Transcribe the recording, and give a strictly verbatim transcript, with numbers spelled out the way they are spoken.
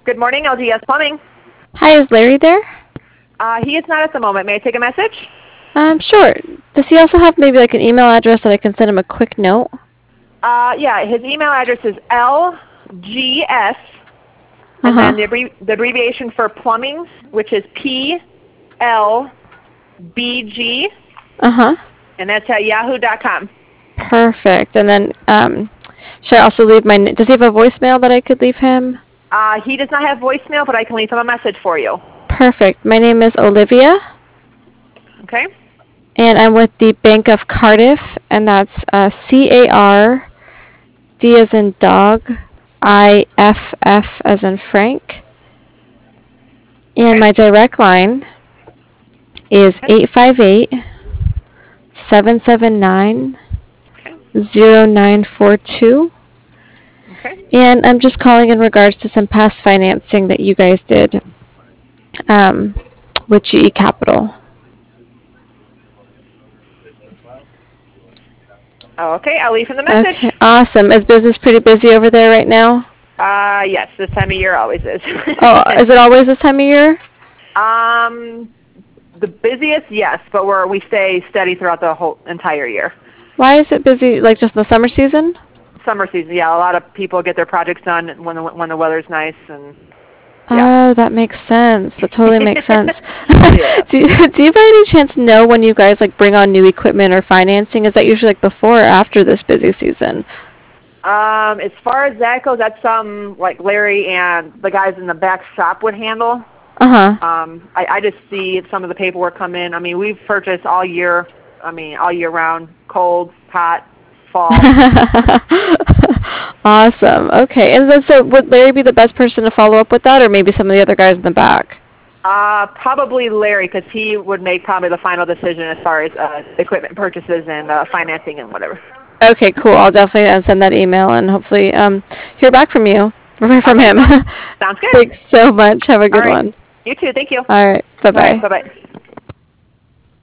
Good morning, L G S Plumbing. Hi, is Larry there? Uh, he is not at the moment. May I take a message? Um, sure. Does he also have maybe like an email address that I can send him a quick note? Uh, yeah, his email address is L G S, and Uh-huh. then the, abbrevi the abbreviation for plumbing, which is P L B G, Uh-huh. and that's at yahoo dot com. Perfect. And then, um, should I also leave my, n- does he have a voicemail that I could leave him? Uh, he does not have voicemail, but I can leave him a message for you. Perfect. My name is Olivia, Okay? and I'm with the Bank of Cardiff, and that's uh, C A R D as in dog, I F F as in Frank. And my direct line is Okay. eight five eight, seven seven nine, Okay. zero nine four two. Okay. And I'm just calling in regards to some past financing that you guys did um, with G E Capital. Oh, okay, I'll leave him the message. Okay, awesome. Is business pretty busy over there right now? Uh, yes, this time of year always is. Oh, is it always this time of year? um, the busiest, yes, but we're we stay steady throughout the whole entire year. Why is it busy, like just in the summer season? Summer season, yeah, a lot of people get their projects done when the when the weather's nice and yeah. Oh, that makes sense. That totally makes sense. Yeah. do, you, do you by any chance know when you guys like bring on new equipment or financing? Is that usually like before or after this busy season? Um, as far as that goes, that's something like Larry and the guys in the back shop would handle. Uh-huh. Um, I, I just see some of the paperwork come in. I mean, we've purchased all year. I mean, all year round, cold, hot, fall. Awesome. Okay. And then so would Larry be the best person to follow up with that, or maybe some of the other guys in the back? Uh, probably Larry, because he would make probably the final decision as far as uh, equipment purchases and uh, financing and whatever. Okay, cool. I'll definitely uh, send that email and hopefully um, hear back from you, from Okay, him. sounds good. Thanks so much. Have a All good right. one. You too. Thank you. All right. All right. Bye-bye. Bye-bye.